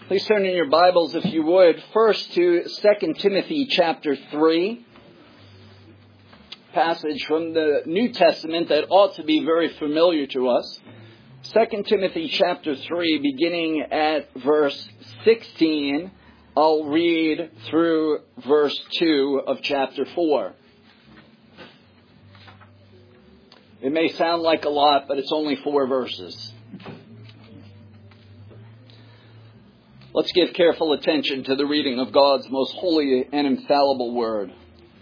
Please turn in your Bibles, if you would, first to 2 Timothy chapter 3, passage from the New Testament that ought to be very familiar to us. 2 Timothy chapter 3, beginning at verse 16, I'll read through verse 2 of chapter 4. It may sound like a lot, but it's only 4 verses. Let's give careful attention to the reading of God's most holy and infallible word.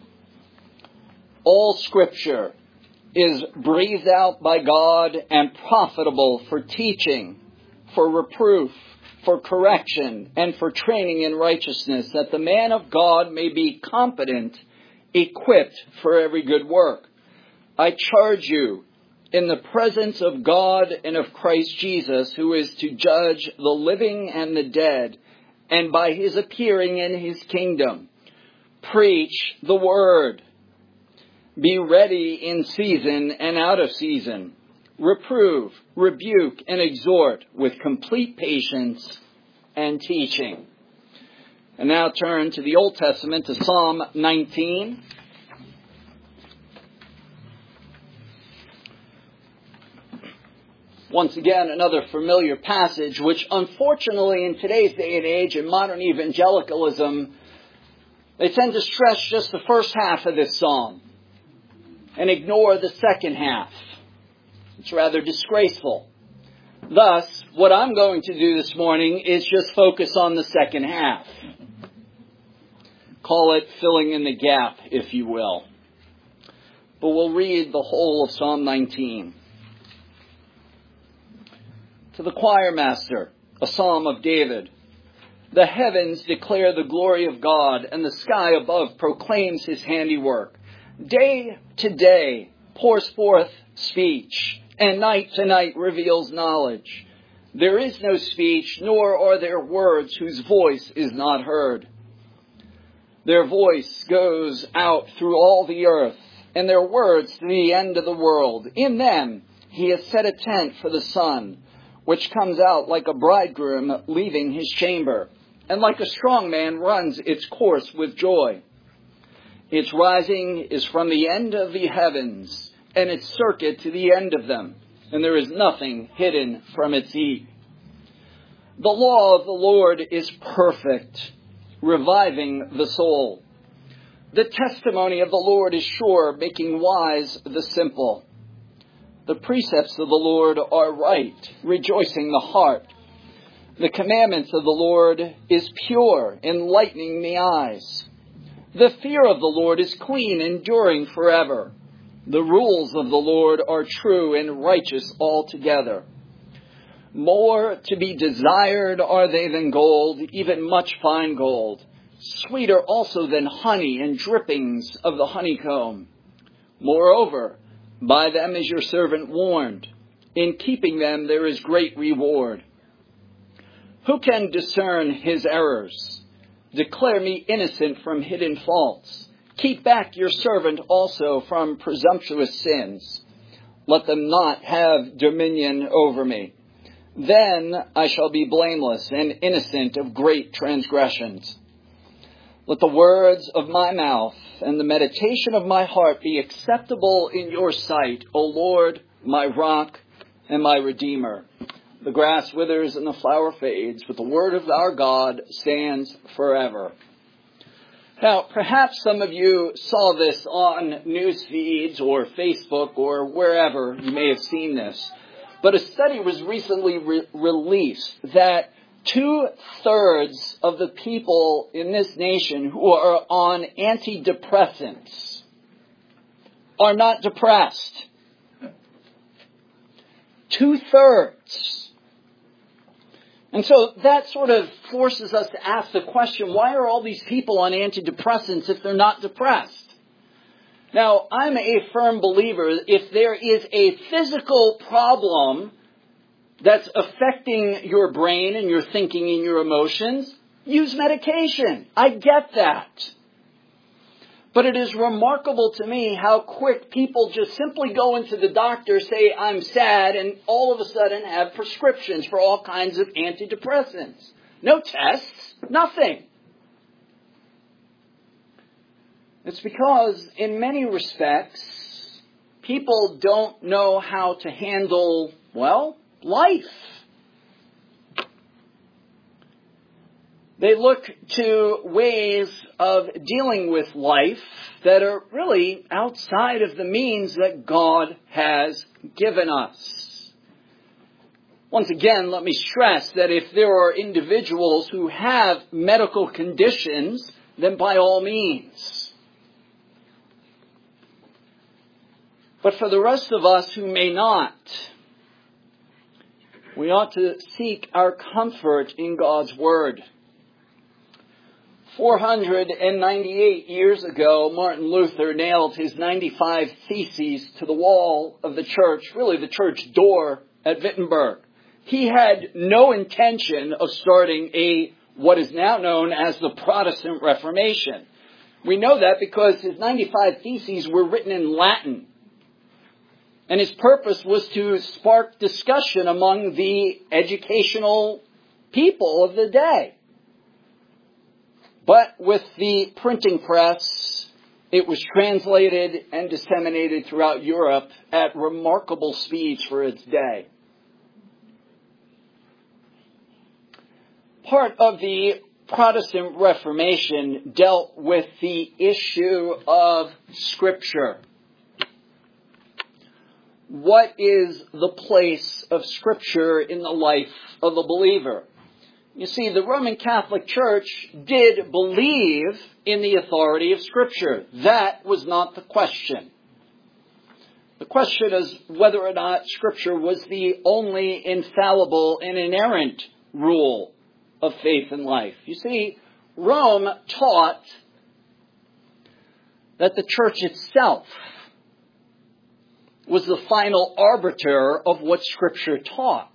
All Scripture is breathed out by God and profitable for teaching, for reproof, for correction, and for training in righteousness, that the man of God may be competent, equipped for every good work. I charge you, in the presence of God and of Christ Jesus, who is to judge the living and the dead, and by his appearing in his kingdom, preach the word. Be ready in season and out of season. Reprove, rebuke, and exhort with complete patience and teaching. And now turn to the Old Testament, to Psalm 19. Once again, another familiar passage, which unfortunately in today's day and age in modern evangelicalism, they tend to stress just the first half of this psalm and ignore the second half. It's rather disgraceful. Thus, what I'm going to do this morning is just focus on the second half. Call it filling in the gap, if you will. But we'll read the whole of Psalm 19. To the choir master, a psalm of David. The heavens declare the glory of God, and the sky above proclaims his handiwork. Day to day pours forth speech, and night to night reveals knowledge. There is no speech, nor are there words whose voice is not heard. Their voice goes out through all the earth, and their words to the end of the world. In them he has set a tent for the sun, which comes out like a bridegroom leaving his chamber, and like a strong man runs its course with joy. Its rising is from the end of the heavens, and its circuit to the end of them, and there is nothing hidden from its heat. The law of the Lord is perfect, reviving the soul. The testimony of the Lord is sure, making wise the simple. The precepts of the Lord are right, rejoicing the heart. The commandments of the Lord is pure, enlightening the eyes. The fear of the Lord is clean, enduring forever. The rules of the Lord are true and righteous altogether. More to be desired are they than gold, even much fine gold. Sweeter also than honey and drippings of the honeycomb. Moreover, by them is your servant warned. In keeping them there is great reward. Who can discern his errors? Declare me innocent from hidden faults. Keep back your servant also from presumptuous sins. Let them not have dominion over me. Then I shall be blameless and innocent of great transgressions. Let the words of my mouth and the meditation of my heart be acceptable in your sight, O Lord, my rock and my redeemer. The grass withers and the flower fades, but the word of our God stands forever. Now, perhaps some of you saw this on news feeds or Facebook or wherever you may have seen this. But a study was recently released that 2/3 of the people in this nation who are on antidepressants are not depressed. 2/3. And so that sort of forces us to ask the question, why are all these people on antidepressants if they're not depressed? Now, I'm a firm believer, if there is a physical problem that's affecting your brain and your thinking and your emotions, use medication. I get that. But it is remarkable to me how quick people just simply go into the doctor, say, I'm sad, and all of a sudden have prescriptions for all kinds of antidepressants. No tests, nothing. It's because in many respects, people don't know how to handle, well, life. They look to ways of dealing with life that are really outside of the means that God has given us. Once again, let me stress that if there are individuals who have medical conditions, then by all means. But for the rest of us who may not, we ought to seek our comfort in God's Word. 498 years ago, Martin Luther nailed his 95 Theses to the wall of the church, really the church door at Wittenberg. He had no intention of starting what is now known as the Protestant Reformation. We know that because his 95 Theses were written in Latin. And his purpose was to spark discussion among the educational people of the day. But with the printing press, it was translated and disseminated throughout Europe at remarkable speeds for its day. Part of the Protestant Reformation dealt with the issue of Scripture. What is the place of Scripture in the life of a believer? You see, the Roman Catholic Church did believe in the authority of Scripture. That was not the question. The question is whether or not Scripture was the only infallible and inerrant rule of faith and life. You see, Rome taught that the church itself was the final arbiter of what Scripture taught.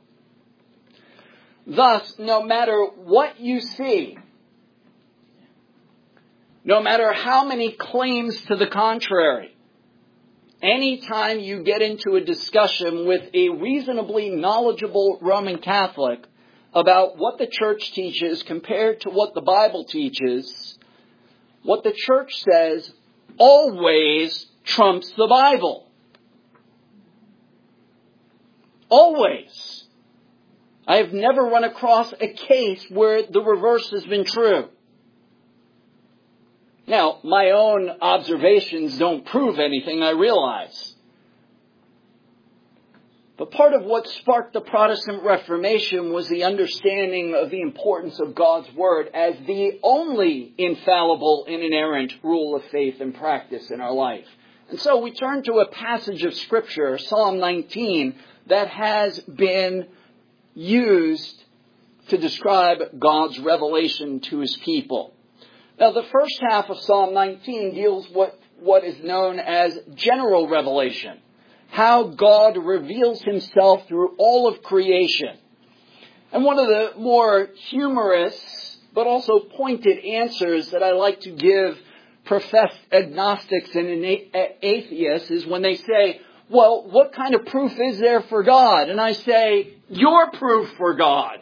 Thus, no matter what you see, no matter how many claims to the contrary, anytime you get into a discussion with a reasonably knowledgeable Roman Catholic about what the church teaches compared to what the Bible teaches, what the church says always trumps the Bible. Always. I have never run across a case where the reverse has been true. Now, my own observations don't prove anything, I realize. But part of what sparked the Protestant Reformation was the understanding of the importance of God's Word as the only infallible and inerrant rule of faith and practice in our life. And so we turn to a passage of Scripture, Psalm 19, that has been used to describe God's revelation to His people. Now, the first half of Psalm 19 deals with what is known as general revelation, how God reveals Himself through all of creation. And one of the more humorous but also pointed answers that I like to give professed agnostics and atheists is when they say, well, what kind of proof is there for God? And I say, your proof for God.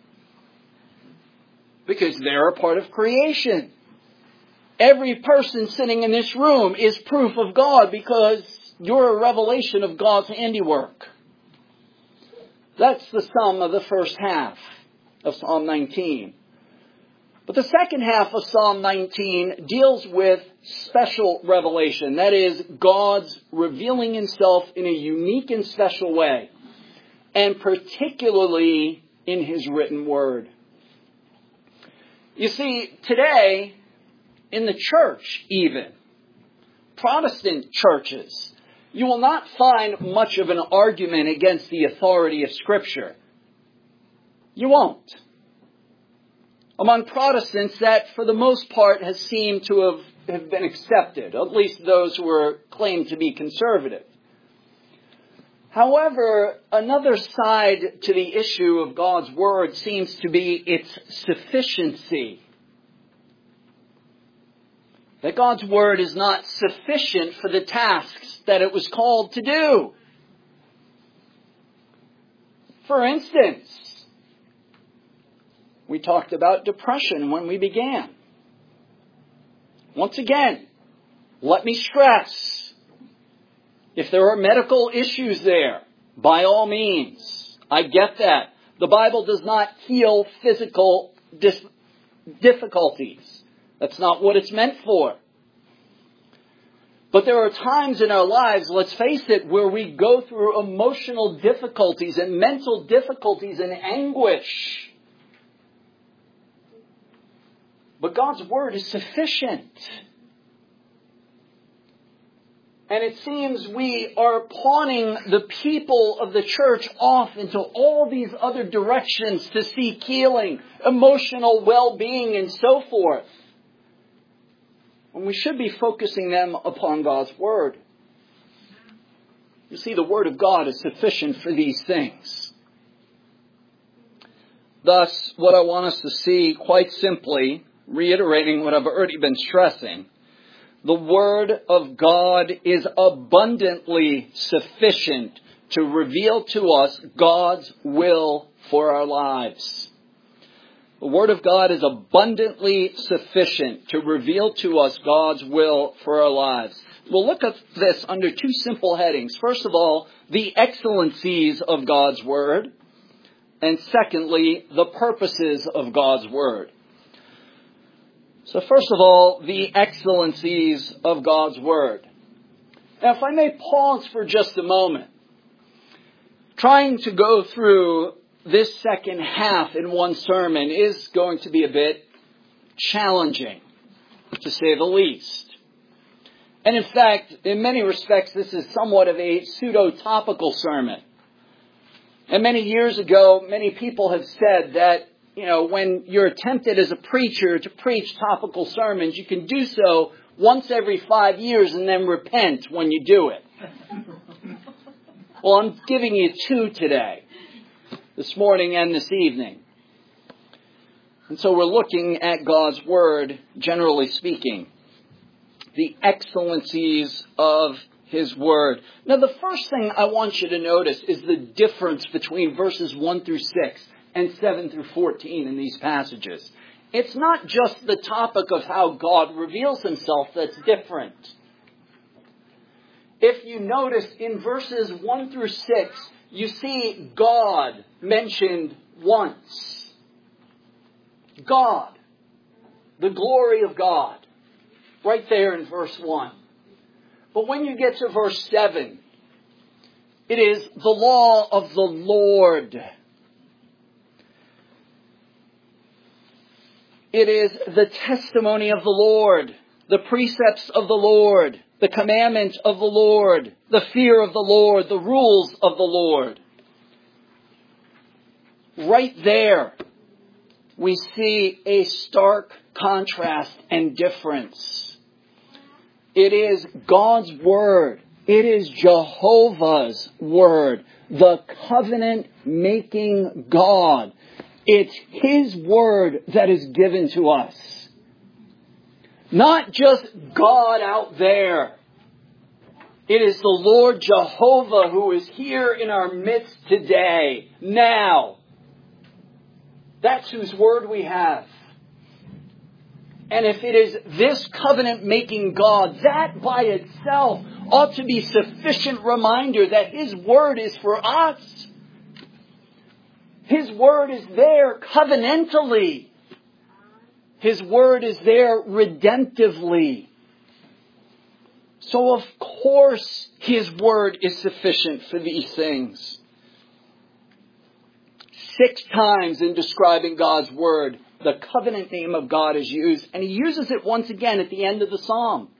Because they're a part of creation. Every person sitting in this room is proof of God because you're a revelation of God's handiwork. That's the sum of the first half of Psalm 19. But the second half of Psalm 19 deals with special revelation. That is, God's revealing Himself in a unique and special way. And particularly in His written Word. You see, today, in the church even, Protestant churches, you will not find much of an argument against the authority of Scripture. You won't. Among Protestants, that for the most part has seemed to have been accepted, at least those who are claimed to be conservative. However, another side to the issue of God's Word seems to be its sufficiency. That God's Word is not sufficient for the tasks that it was called to do. For instance, We talked about depression when we began. Once again, let me stress, if there are medical issues there, by all means, I get that. The Bible does not heal physical difficulties. That's not what it's meant for. But there are times in our lives, let's face it, where we go through emotional difficulties and mental difficulties and anguish. But God's Word is sufficient. And it seems we are pawning the people of the church off into all these other directions to seek healing, emotional well-being, and so forth. When we should be focusing them upon God's Word. You see, the Word of God is sufficient for these things. Thus, what I want us to see, quite simply, reiterating what I've already been stressing, the Word of God is abundantly sufficient to reveal to us God's will for our lives. The Word of God is abundantly sufficient to reveal to us God's will for our lives. We'll look at this under two simple headings. First of all, the excellencies of God's Word. And secondly, the purposes of God's Word. So first of all, the excellencies of God's Word. Now, if I may pause for just a moment, trying to go through this second half in one sermon is going to be a bit challenging, to say the least. And in fact, in many respects, this is somewhat of a pseudo-topical sermon. And many years ago, many people have said that, when you're tempted as a preacher to preach topical sermons, you can do so once every 5 years and then repent when you do it. Well, I'm giving you two today, this morning and this evening. And so we're looking at God's Word, generally speaking. The excellencies of His Word. Now, the first thing I want you to notice is the difference between verses 1 through 6 and 7 through 14 in these passages. It's not just the topic of how God reveals Himself that's different. If you notice in verses 1 through 6, you see God mentioned once. God. The glory of God. Right there in verse 1. But when you get to verse 7, it is the law of the Lord. It is the testimony of the Lord, the precepts of the Lord, the commandment of the Lord, the fear of the Lord, the rules of the Lord. Right there, we see a stark contrast and difference. It is God's Word. It is Jehovah's Word, the covenant-making God. It's His Word that is given to us. Not just God out there. It is the Lord Jehovah who is here in our midst today, now. That's whose Word we have. And if it is this covenant-making God, that by itself ought to be sufficient reminder that His Word is for us. His Word is there covenantally. His Word is there redemptively. So of course His Word is sufficient for these things. 6 times in describing God's Word, the covenant name of God is used, and He uses it once again at the end of the psalm.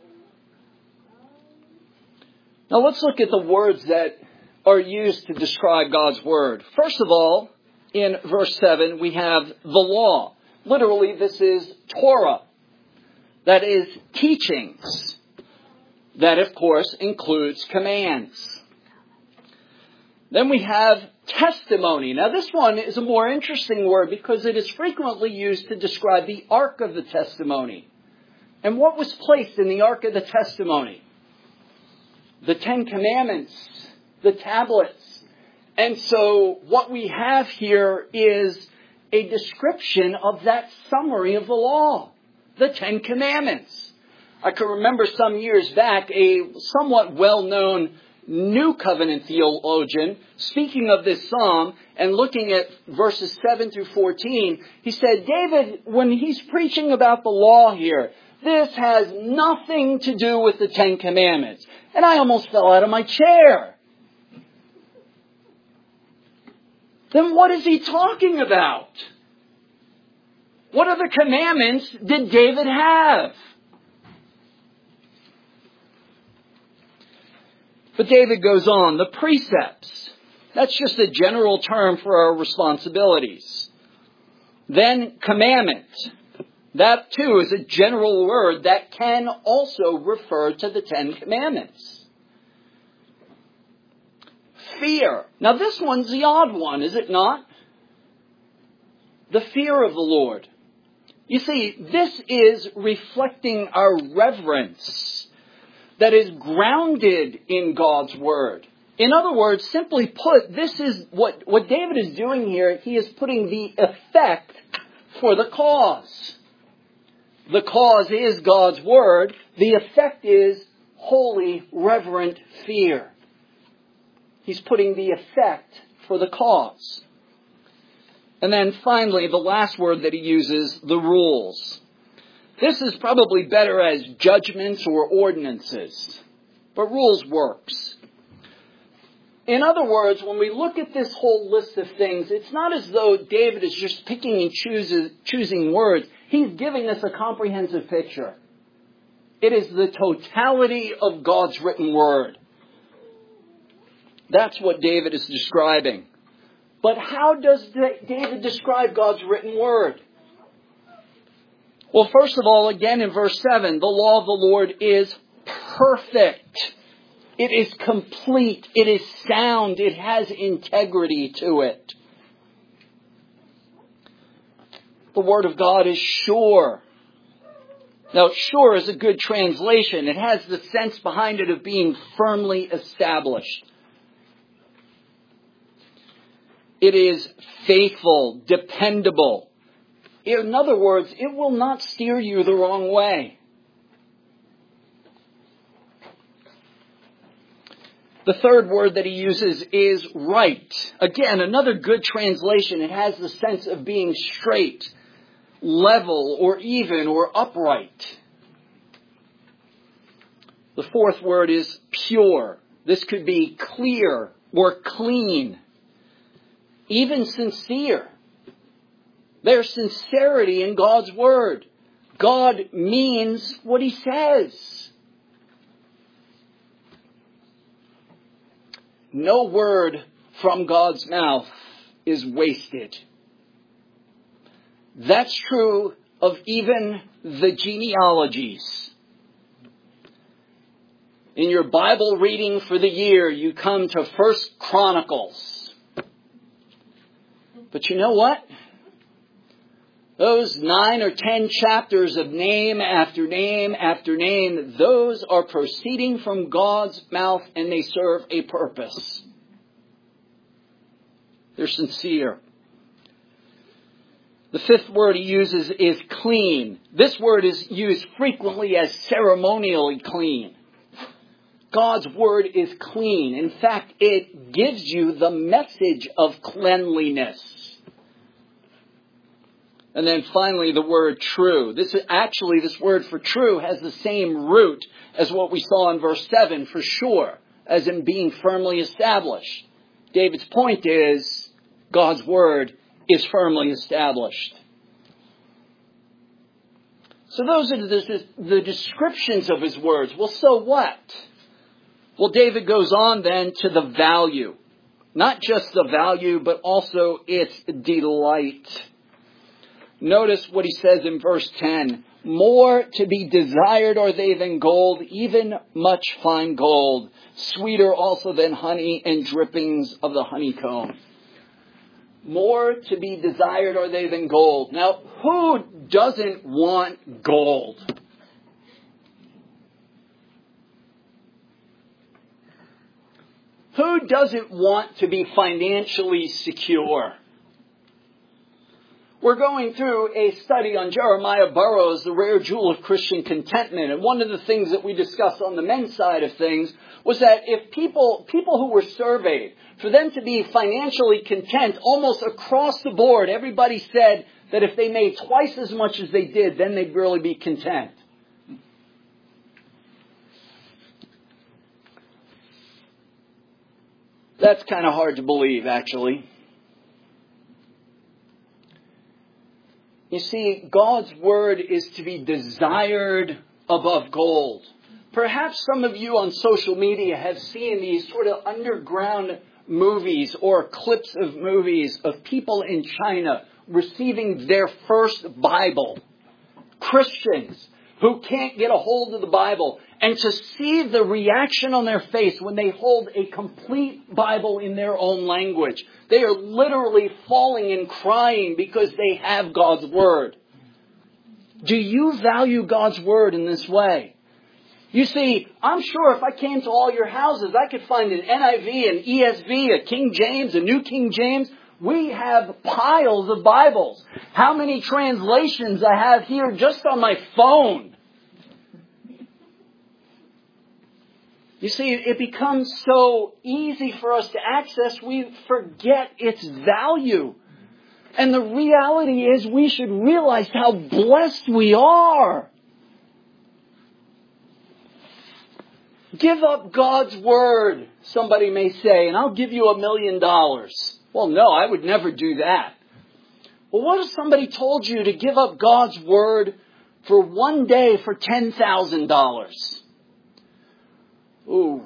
Now let's look at the words that are used to describe God's Word. First of all, in verse 7, we have the law. Literally, this is Torah. That is teachings. That, of course, includes commands. Then we have testimony. Now, this one is a more interesting word because it is frequently used to describe the Ark of the Testimony. And what was placed in the Ark of the Testimony? The 10 Commandments, the tablets. And so what we have here is a description of that summary of the law, the Ten Commandments. I can remember some years back a somewhat well-known New Covenant theologian speaking of this psalm and looking at verses 7 through 14. He said, David, when he's preaching about the law here, this has nothing to do with the Ten Commandments. And I almost fell out of my chair. Then what is he talking about? What other commandments did David have? But David goes on, the precepts. That's just a general term for our responsibilities. Then commandment. That too is a general word that can also refer to the Ten Commandments. Fear. Now this one's the odd one, is it not? The fear of the Lord. You see, this is reflecting our reverence that is grounded in God's Word. In other words, simply put, this is what David is doing here. He is putting the effect for the cause. The cause is God's Word. The effect is holy, reverent fear. He's putting the effect for the cause. And then finally, the last word that he uses, the rules. This is probably better as judgments or ordinances. But rules works. In other words, when we look at this whole list of things, it's not as though David is just picking and choosing words. He's giving us a comprehensive picture. It is the totality of God's written word. That's what David is describing. But how does David describe God's written word? Well, first of all, again in verse 7, the law of the Lord is perfect. It is complete. It is sound. It has integrity to it. The Word of God is sure. Now, sure is a good translation. It has the sense behind it of being firmly established. It is faithful, dependable. In other words, it will not steer you the wrong way. The third word that he uses is right. Again, another good translation. It has the sense of being straight, level, or even, or upright. The fourth word is pure. This could be clear or clean, even sincere. There's sincerity in God's word. God means what he says. No word from God's mouth is wasted. That's true of even the genealogies. In your Bible reading for the year, you come to 1 Chronicles. But you know what? Those 9 or 10 chapters of name after name after name, those are proceeding from God's mouth and they serve a purpose. They're sincere. The fifth word he uses is clean. This word is used frequently as ceremonially clean. God's word is clean. In fact, it gives you the message of cleanliness. And then finally, the word true. This word for true has the same root as what we saw in verse 7 for sure, as in being firmly established. David's point is, God's word is firmly established. So those are the descriptions of his words. Well, so what? Well, David goes on then to the value. Not just the value, but also its delight. Notice what he says in verse 10. More to be desired are they than gold, even much fine gold. Sweeter also than honey and drippings of the honeycomb. More to be desired are they than gold. Now, who doesn't want gold? Who doesn't want to be financially secure? We're going through a study on Jeremiah Burroughs, The Rare Jewel of Christian Contentment. And one of the things that we discussed on the men's side of things was that if people who were surveyed, for them to be financially content almost across the board, everybody said that if they made twice as much as they did, then they'd really be content. That's kind of hard to believe, actually. You see, God's Word is to be desired above gold. Perhaps some of you on social media have seen these sort of underground movies or clips of movies of people in China receiving their first Bible. Christians who can't get a hold of the Bible. And to see the reaction on their face when they hold a complete Bible in their own language. They are literally falling and crying because they have God's Word. Do you value God's Word in this way? You see, I'm sure if I came to all your houses, I could find an NIV, an ESV, a King James, a New King James. We have piles of Bibles. How many translations I have here just on my phone. You see, it becomes so easy for us to access, we forget its value. And the reality is we should realize how blessed we are. Give up God's Word, somebody may say, and I'll give you $1 million. Well, no, I would never do that. Well, what if somebody told you to give up God's Word for one day for $10,000? Ooh.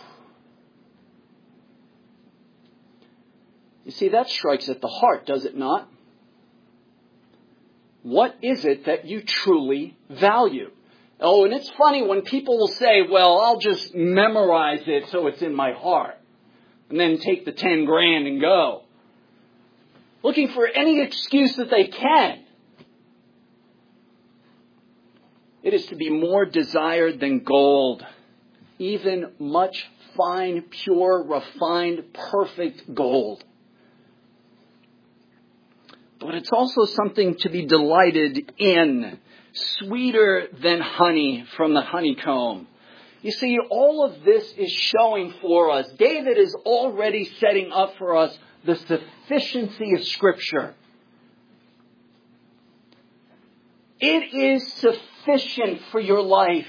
You see, that strikes at the heart, does it not? What is it that you truly value? Oh, and it's funny when people will say, well, I'll just memorize it so it's in my heart. And then take the 10 grand and go. Looking for any excuse that they can. It is to be more desired than gold. Even much fine, pure, refined, perfect gold. But it's also something to be delighted in. Sweeter than honey from the honeycomb. You see, all of this is showing for us. David is already setting up for us the sufficiency of Scripture. It is sufficient for your life.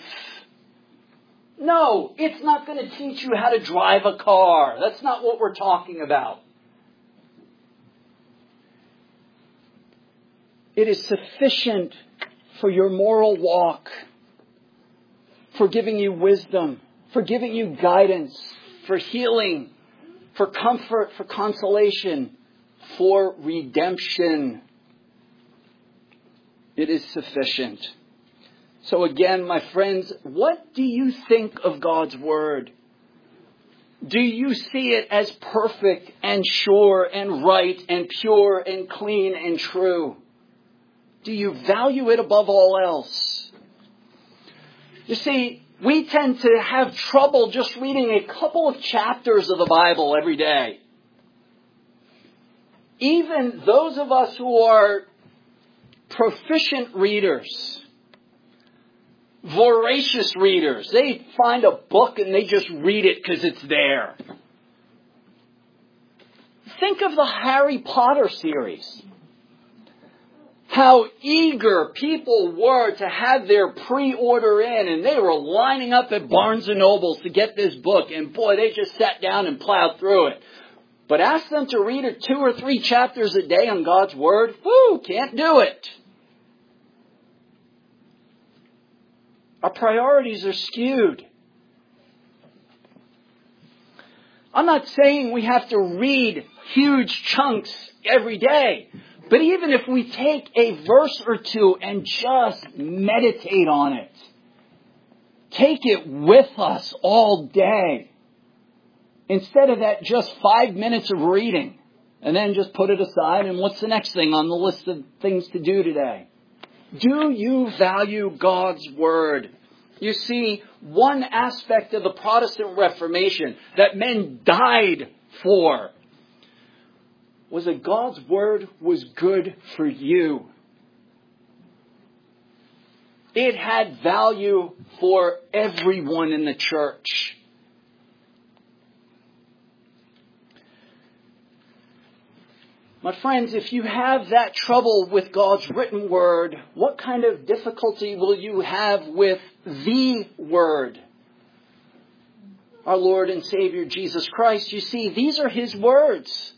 No, it's not going to teach you how to drive a car. That's not what we're talking about. It is sufficient for your moral walk, for giving you wisdom, for giving you guidance, for healing, for comfort, for consolation, for redemption. It is sufficient. So again, my friends, what do you think of God's Word? Do you see it as perfect and sure and right and pure and clean and true? Do you value it above all else? You see, we tend to have trouble just reading a couple of chapters of the Bible every day. Even those of us who are proficient readers, voracious readers, they find a book and they just read it because it's there. Think of the Harry Potter series. How eager people were to have their pre-order in, and they were lining up at Barnes & Nobles to get this book, and boy, they just sat down and plowed through it. But ask them to read it 2 or 3 chapters a day on God's Word, can't do it. Our priorities are skewed. I'm not saying we have to read huge chunks every day. But even if we take a verse or two and just meditate on it, take it with us all day, instead of that just 5 minutes of reading, and then just put it aside, and what's the next thing on the list of things to do today? Do you value God's Word? You see, one aspect of the Protestant Reformation that men died for was that God's Word was good for you. It had value for everyone in the church. My friends, if you have that trouble with God's written Word, what kind of difficulty will you have with the Word? Our Lord and Savior Jesus Christ. You see, these are His words.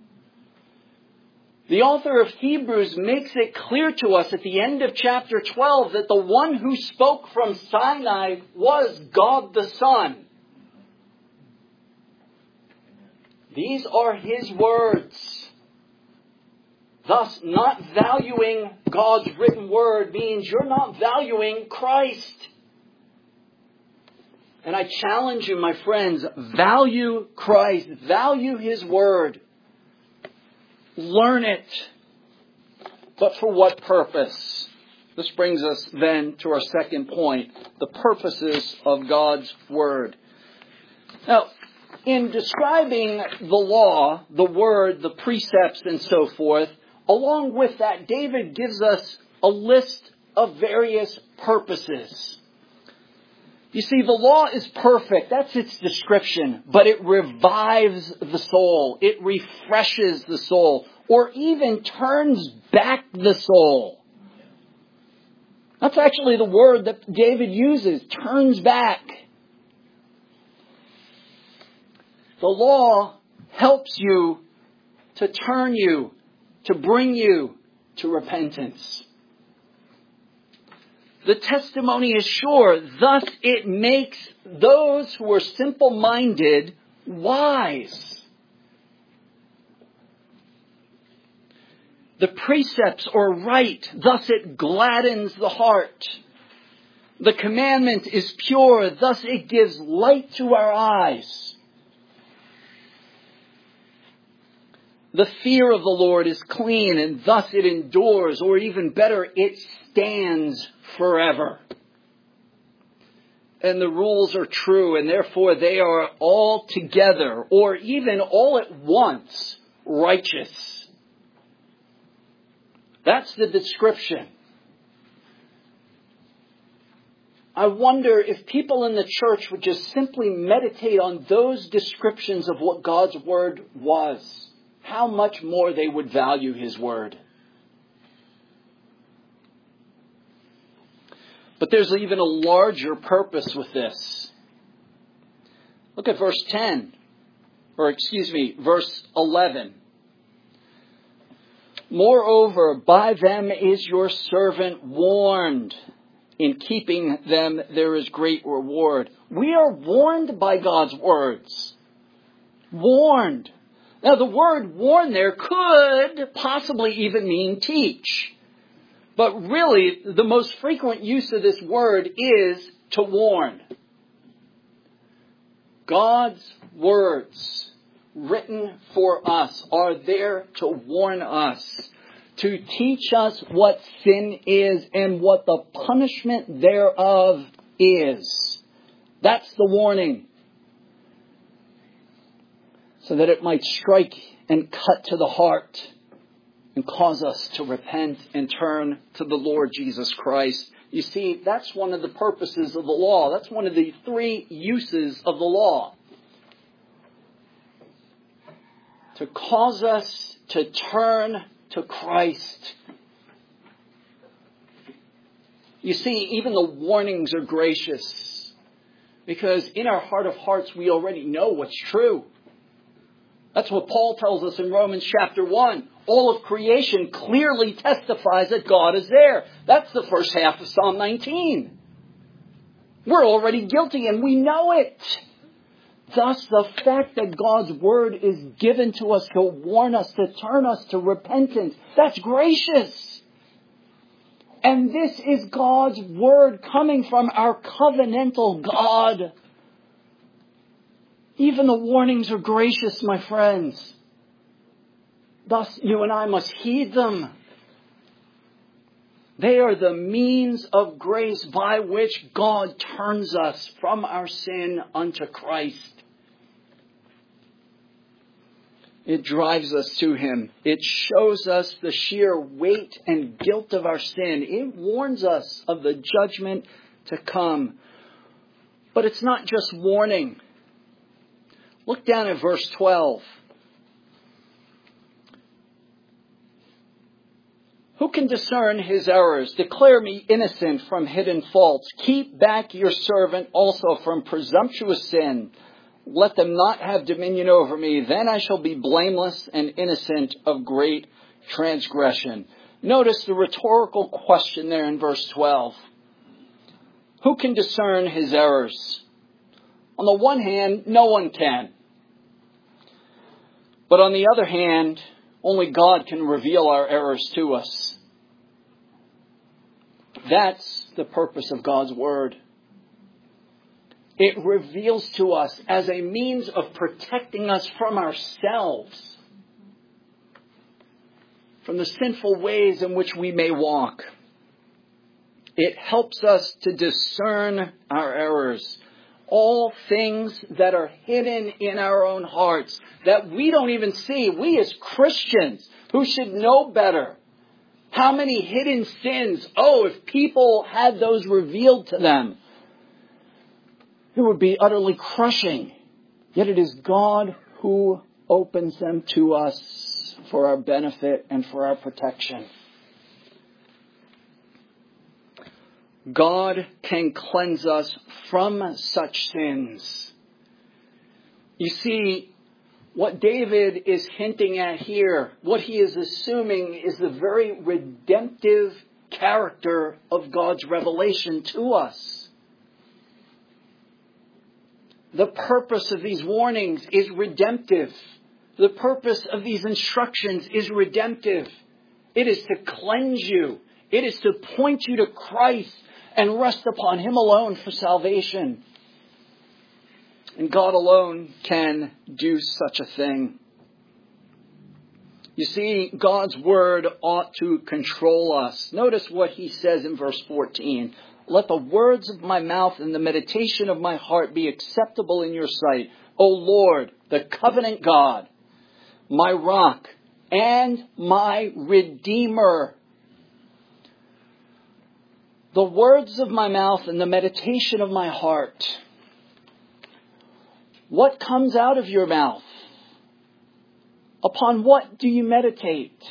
The author of Hebrews makes it clear to us at the end of chapter 12 that the one who spoke from Sinai was God the Son. These are His words. Thus, not valuing God's written Word means you're not valuing Christ. And I challenge you, my friends, value Christ. Value His Word. Learn it. But for what purpose? This brings us then to our second point. The purposes of God's Word. Now, in describing the law, the Word, the precepts, and so forth, along with that, David gives us a list of various purposes. You see, the law is perfect. That's its description. But it revives the soul. It refreshes the soul. Or even turns back the soul. That's actually the word that David uses. Turns back. The law helps you to turn you, to bring you to repentance. The testimony is sure. Thus it makes those who are simple-minded wise. The precepts are right. Thus it gladdens the heart. The commandment is pure. Thus it gives light to our eyes. The fear of the Lord is clean, and thus it endures, or even better, it stands forever. And the rules are true, and therefore they are all together, or even all at once, righteous. That's the description. I wonder if people in the church would just simply meditate on those descriptions of what God's Word was. How much more they would value His Word. But there's even a larger purpose with this. Look at verse 11. Moreover, by them is your servant warned. In keeping them there is great reward. We are warned by God's words. Warned. Now, the word warn there could possibly even mean teach. But really, the most frequent use of this word is to warn. God's words, written for us, are there to warn us, to teach us what sin is and what the punishment thereof is. That's the warning. So that it might strike and cut to the heart and cause us to repent and turn to the Lord Jesus Christ. You see, that's one of the purposes of the law. That's one of the three uses of the law. To cause us to turn to Christ. You see, even the warnings are gracious. Because in our heart of hearts, we already know what's true. That's what Paul tells us in Romans chapter 1. All of creation clearly testifies that God is there. That's the first half of Psalm 19. We're already guilty and we know it. Thus, the fact that God's Word is given to us to warn us, to turn us to repentance, that's gracious. And this is God's Word coming from our covenantal God. Even the warnings are gracious, my friends. Thus, you and I must heed them. They are the means of grace by which God turns us from our sin unto Christ. It drives us to Him. It shows us the sheer weight and guilt of our sin. It warns us of the judgment to come. But it's not just warning. Look down at verse 12. Who can discern his errors? Declare me innocent from hidden faults. Keep back your servant also from presumptuous sin. Let them not have dominion over me. Then I shall be blameless and innocent of great transgression. Notice the rhetorical question there in verse 12. Who can discern his errors? On the one hand, no one can. But on the other hand, only God can reveal our errors to us. That's the purpose of God's Word. It reveals to us as a means of protecting us from ourselves, from the sinful ways in which we may walk. It helps us to discern our errors. All things that are hidden in our own hearts that we don't even see. We as Christians who should know better. How many hidden sins? Oh, if people had those revealed to them, it would be utterly crushing. Yet it is God who opens them to us for our benefit and for our protection. God can cleanse us from such sins. You see, what David is hinting at here, what he is assuming is the very redemptive character of God's revelation to us. The purpose of these warnings is redemptive. The purpose of these instructions is redemptive. It is to cleanse you. It is to point you to Christ and rest upon Him alone for salvation. And God alone can do such a thing. You see, God's Word ought to control us. Notice what He says in verse 14. Let the words of my mouth and the meditation of my heart be acceptable in your sight, O Lord, the covenant God, my rock and my Redeemer. The words of my mouth and the meditation of my heart. What comes out of your mouth? Upon what do you meditate?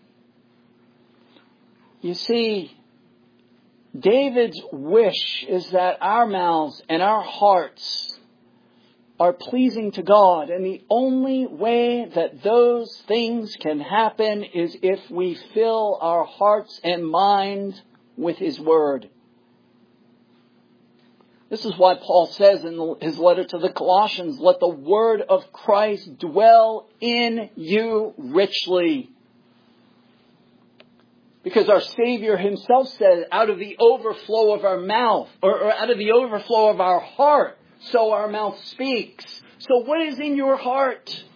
You see, David's wish is that our mouths and our hearts are pleasing to God. And the only way that those things can happen is if we fill our hearts and minds with His Word. This is why Paul says in his letter to the Colossians, let the Word of Christ dwell in you richly. Because our Savior Himself said, out of the overflow of our mouth, or out of the overflow of our heart, so our mouth speaks. So what is in your heart?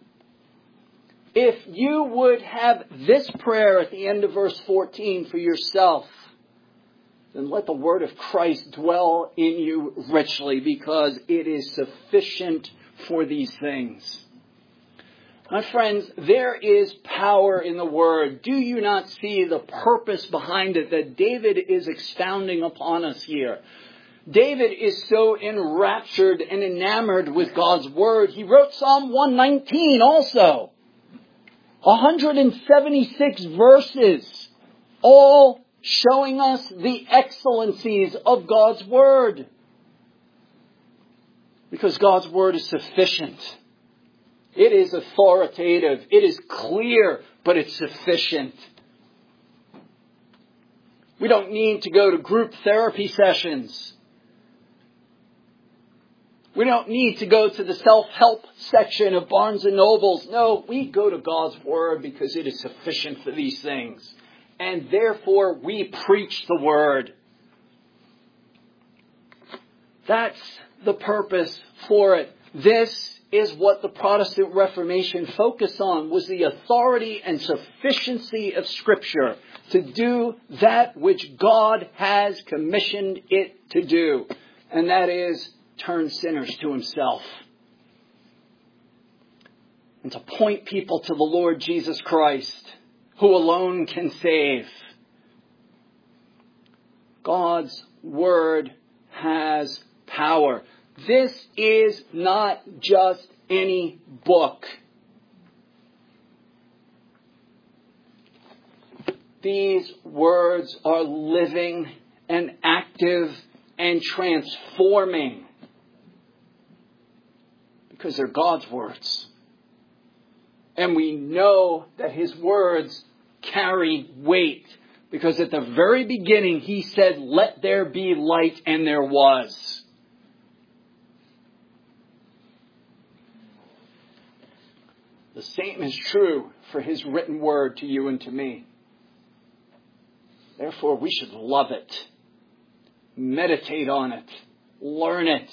If you would have this prayer at the end of verse 14 for yourself, then let the Word of Christ dwell in you richly, because it is sufficient for these things. My friends, there is power in the Word. Do you not see the purpose behind it that David is expounding upon us here? David is so enraptured and enamored with God's Word. He wrote Psalm 119 also. 176 verses, all showing us the excellencies of God's Word. Because God's Word is sufficient. It is authoritative. It is clear, but it's sufficient. We don't need to go to group therapy sessions. We don't need to go to the self-help section of Barnes & Nobles. No, we go to God's Word because it is sufficient for these things. And therefore, we preach the Word. That's the purpose for it. This is what the Protestant Reformation focused on, was the authority and sufficiency of Scripture to do that which God has commissioned it to do. And that is turn sinners to Himself. and to point people to the Lord Jesus Christ, who alone can save. God's Word has power. This is not just any book. These words are living and active and transforming because they're God's words. And we know that His words carry weight because at the very beginning He said, "Let there be light," and there was. The same is true for His written word to you and to me. Therefore, we should love it, meditate on it, learn it.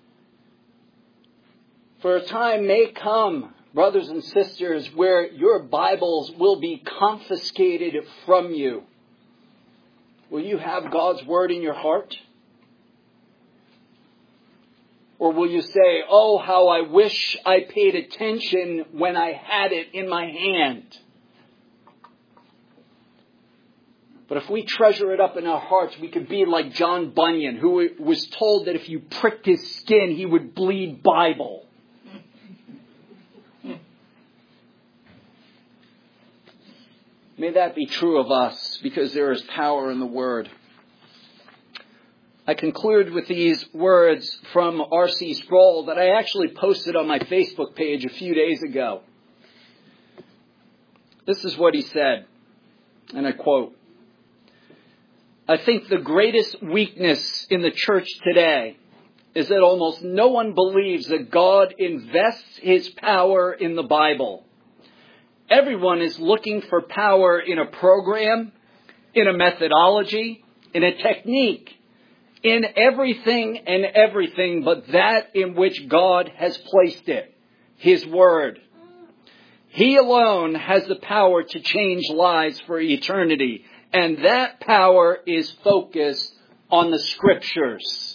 For a time may come, brothers and sisters, where your Bibles will be confiscated from you. Will you have God's Word in your heart? Or will you say, "Oh, how I wish I paid attention when I had it in my hand"? But if we treasure it up in our hearts, we could be like John Bunyan, who was told that if you pricked his skin, he would bleed Bible. May that be true of us, because there is power in the Word. I conclude with these words from R.C. Sproul that I actually posted on my Facebook page a few days ago. This is what he said, and I quote, "I think the greatest weakness in the church today is that almost no one believes that God invests His power in the Bible. Everyone is looking for power in a program, in a methodology, in a technique, in everything but that in which God has placed it, His Word. He alone has the power to change lives for eternity, and that power is focused on the Scriptures."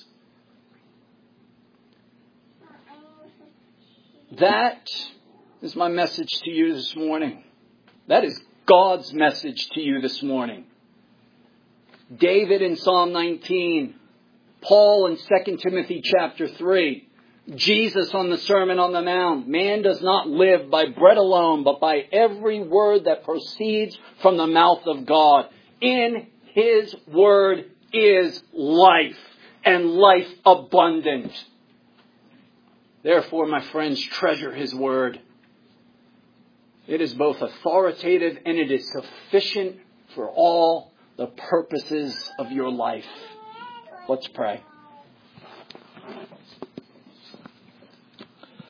That is my message to you this morning. That is God's message to you this morning. David in Psalm 19, Paul in 2 Timothy chapter 3, Jesus on the Sermon on the Mount. Man does not live by bread alone, but by every word that proceeds from the mouth of God. In His Word is life, and life abundant. Therefore, my friends, treasure His Word. It is both authoritative and it is sufficient for all the purposes of your life. Let's pray.